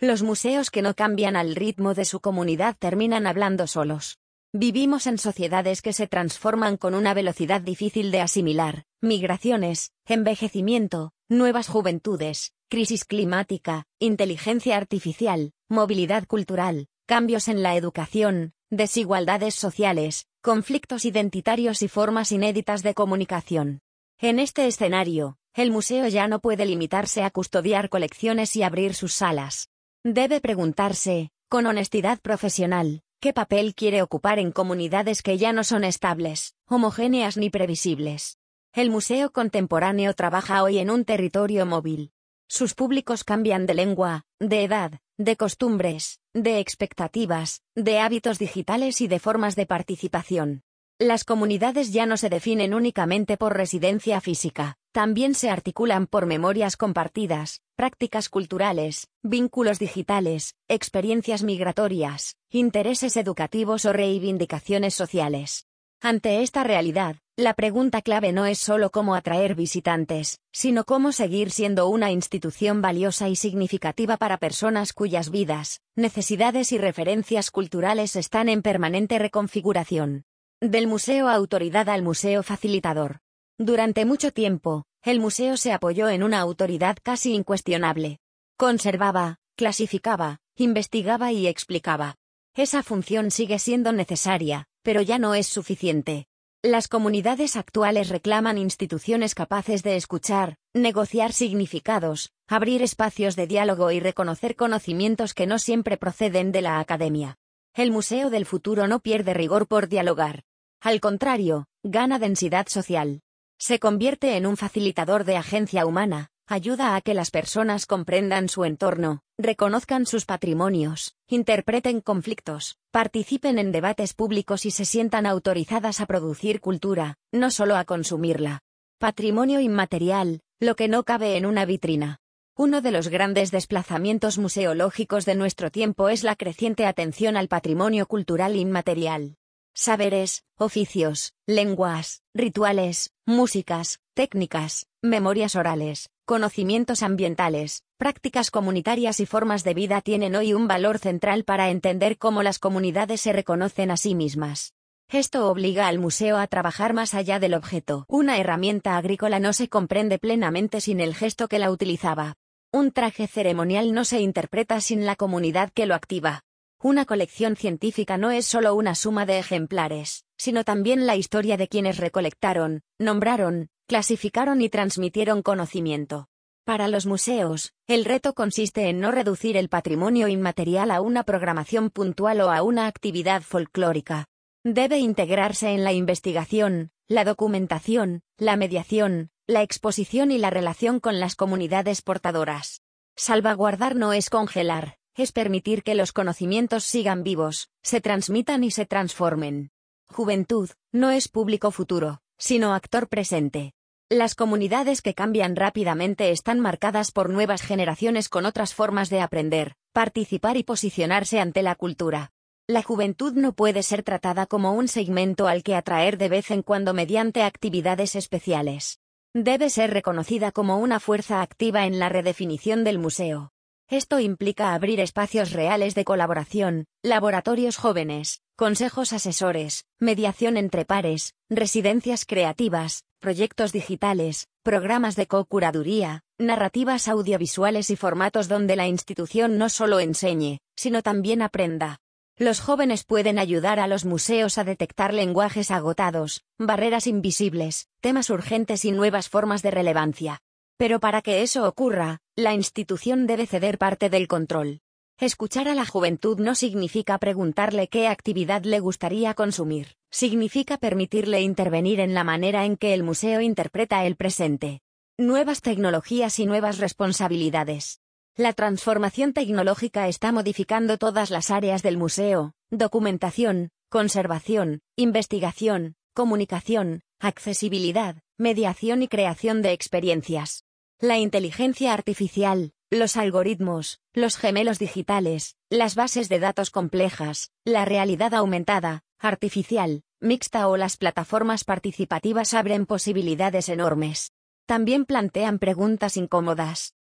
Los museos que no cambian al ritmo de su comunidad terminan hablando solos. Vivimos en sociedades que se transforman con una velocidad difícil de asimilar: migraciones, envejecimiento, nuevas juventudes, crisis climática, inteligencia artificial, movilidad cultural, cambios en la educación, desigualdades sociales, conflictos identitarios y formas inéditas de comunicación. En este escenario, el museo ya no puede limitarse a custodiar colecciones y abrir sus salas. Debe preguntarse, con honestidad profesional, ¿qué papel quiere ocupar en comunidades que ya no son estables, homogéneas ni previsibles? El museo contemporáneo trabaja hoy en un territorio móvil. Sus públicos cambian de lengua, de edad, de costumbres, de expectativas, de hábitos digitales y de formas de participación. Las comunidades ya no se definen únicamente por residencia física, también se articulan por memorias compartidas, prácticas culturales, vínculos digitales, experiencias migratorias, intereses educativos o reivindicaciones sociales. Ante esta realidad, la pregunta clave no es solo cómo atraer visitantes, sino cómo seguir siendo una institución valiosa y significativa para personas cuyas vidas, necesidades y referencias culturales están en permanente reconfiguración. Del museo autoridad al museo facilitador. Durante mucho tiempo, el museo se apoyó en una autoridad casi incuestionable. Conservaba, clasificaba, investigaba y explicaba. Esa función sigue siendo necesaria, pero ya no es suficiente. Las comunidades actuales reclaman instituciones capaces de escuchar, negociar significados, abrir espacios de diálogo y reconocer conocimientos que no siempre proceden de la academia. El museo del futuro no pierde rigor por dialogar. Al contrario, gana densidad social. Se convierte en un facilitador de agencia humana, ayuda a que las personas comprendan su entorno, reconozcan sus patrimonios, interpreten conflictos, participen en debates públicos y se sientan autorizadas a producir cultura, no solo a consumirla. Patrimonio inmaterial, lo que no cabe en una vitrina. Uno de los grandes desplazamientos museológicos de nuestro tiempo es la creciente atención al patrimonio cultural inmaterial. Saberes, oficios, lenguas, rituales, músicas, técnicas, memorias orales, conocimientos ambientales, prácticas comunitarias y formas de vida tienen hoy un valor central para entender cómo las comunidades se reconocen a sí mismas. Esto obliga al museo a trabajar más allá del objeto. Una herramienta agrícola no se comprende plenamente sin el gesto que la utilizaba. Un traje ceremonial no se interpreta sin la comunidad que lo activa. Una colección científica no es solo una suma de ejemplares, sino también la historia de quienes recolectaron, nombraron, clasificaron y transmitieron conocimiento. Para los museos, el reto consiste en no reducir el patrimonio inmaterial a una programación puntual o a una actividad folclórica. Debe integrarse en la investigación, la documentación, la mediación, la exposición y la relación con las comunidades portadoras. Salvaguardar no es congelar. Es permitir que los conocimientos sigan vivos, se transmitan y se transformen. Juventud, no es público futuro, sino actor presente. Las comunidades que cambian rápidamente están marcadas por nuevas generaciones con otras formas de aprender, participar y posicionarse ante la cultura. La juventud no puede ser tratada como un segmento al que atraer de vez en cuando mediante actividades especiales. Debe ser reconocida como una fuerza activa en la redefinición del museo. Esto implica abrir espacios reales de colaboración, laboratorios jóvenes, consejos asesores, mediación entre pares, residencias creativas, proyectos digitales, programas de co-curaduría, narrativas audiovisuales y formatos donde la institución no solo enseñe, sino también aprenda. Los jóvenes pueden ayudar a los museos a detectar lenguajes agotados, barreras invisibles, temas urgentes y nuevas formas de relevancia. Pero para que eso ocurra, la institución debe ceder parte del control. Escuchar a la juventud no significa preguntarle qué actividad le gustaría consumir, significa permitirle intervenir en la manera en que el museo interpreta el presente. Nuevas tecnologías y nuevas responsabilidades. La transformación tecnológica está modificando todas las áreas del museo: documentación, conservación, investigación, comunicación, accesibilidad, mediación y creación de experiencias. La inteligencia artificial, los algoritmos, los gemelos digitales, las bases de datos complejas, la realidad aumentada, artificial, mixta o las plataformas participativas abren posibilidades enormes. También plantean preguntas incómodas.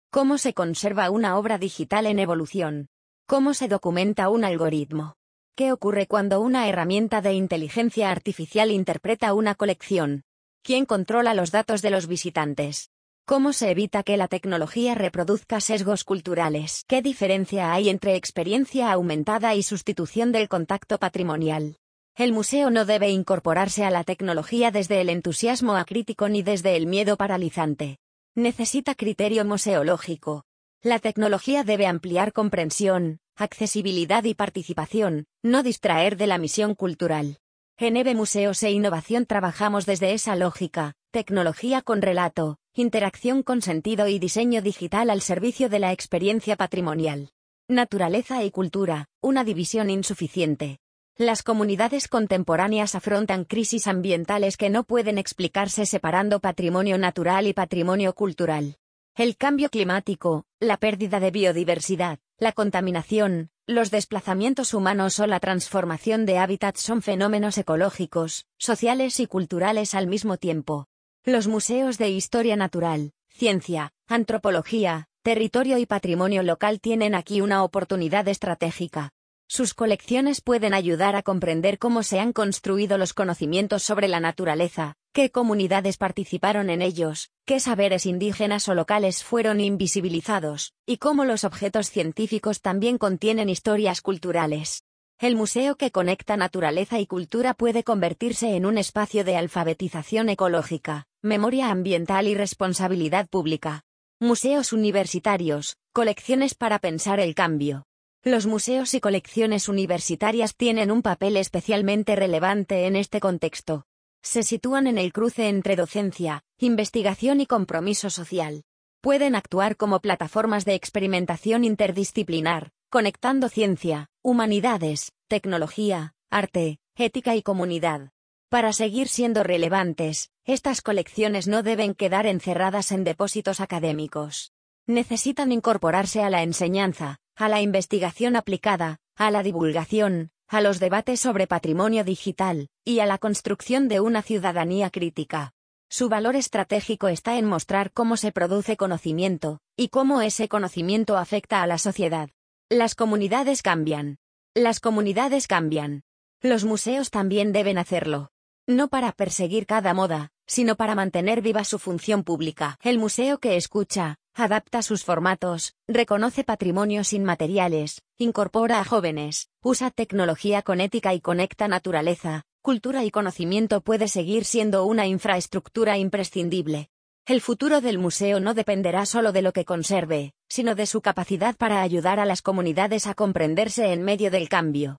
¿Cómo se conserva una obra digital en evolución? ¿Cómo se documenta un algoritmo? ¿Qué ocurre cuando una herramienta de inteligencia artificial interpreta una colección? ¿Quién controla los datos de los visitantes? ¿Cómo se evita que la tecnología reproduzca sesgos culturales? ¿Qué diferencia hay entre experiencia aumentada y sustitución del contacto patrimonial? El museo no debe incorporarse a la tecnología desde el entusiasmo acrítico ni desde el miedo paralizante. Necesita criterio museológico. La tecnología debe ampliar comprensión, accesibilidad y participación, no distraer de la misión cultural. En EVE Museos e Innovación trabajamos desde esa lógica, tecnología con relato, interacción con sentido y diseño digital al servicio de la experiencia patrimonial. Naturaleza y cultura, una división insuficiente. Las comunidades contemporáneas afrontan crisis ambientales que no pueden explicarse separando patrimonio natural y patrimonio cultural. El cambio climático, la pérdida de biodiversidad, la contaminación, los desplazamientos humanos o la transformación de hábitats son fenómenos ecológicos, sociales y culturales al mismo tiempo. Los museos de historia natural, ciencia, antropología, territorio y patrimonio local tienen aquí una oportunidad estratégica. Sus colecciones pueden ayudar a comprender cómo se han construido los conocimientos sobre la naturaleza, qué comunidades participaron en ellos, qué saberes indígenas o locales fueron invisibilizados, y cómo los objetos científicos también contienen historias culturales. El museo que conecta naturaleza y cultura puede convertirse en un espacio de alfabetización ecológica, memoria ambiental y responsabilidad pública. Museos universitarios, colecciones para pensar el cambio. Los museos y colecciones universitarias tienen un papel especialmente relevante en este contexto. Se sitúan en el cruce entre docencia, investigación y compromiso social. Pueden actuar como plataformas de experimentación interdisciplinar, conectando ciencia, humanidades, tecnología, arte, ética y comunidad. Para seguir siendo relevantes, estas colecciones no deben quedar encerradas en depósitos académicos. Necesitan incorporarse a la enseñanza, a la investigación aplicada, a la divulgación, a los debates sobre patrimonio digital, y a la construcción de una ciudadanía crítica. Su valor estratégico está en mostrar cómo se produce conocimiento, y cómo ese conocimiento afecta a la sociedad. Las comunidades cambian. Las comunidades cambian. Los museos también deben hacerlo. No para perseguir cada moda, sino para mantener viva su función pública. El museo que escucha, adapta sus formatos, reconoce patrimonios inmateriales, incorpora a jóvenes, usa tecnología con ética y conecta naturaleza, cultura y conocimiento puede seguir siendo una infraestructura imprescindible. El futuro del museo no dependerá solo de lo que conserve, sino de su capacidad para ayudar a las comunidades a comprenderse en medio del cambio.